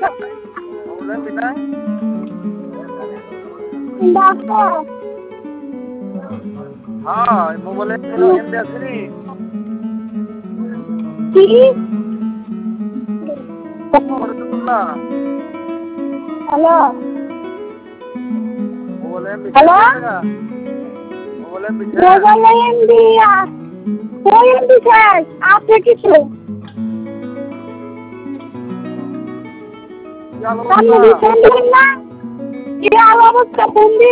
মোবাইলের বিনায় ডাক্তার হ্যাঁ মোবাইলে এমনি আসেনি কি করে তো না হ্যালো মোবাইলে এমনি হ্যালো মোবাইলে এমনি মোবাইলে এমবি ওই এমবি শেষ আছে কিছু কি আলো আপনি ফোন দিবেন না কি আলো অবস্থা ফোন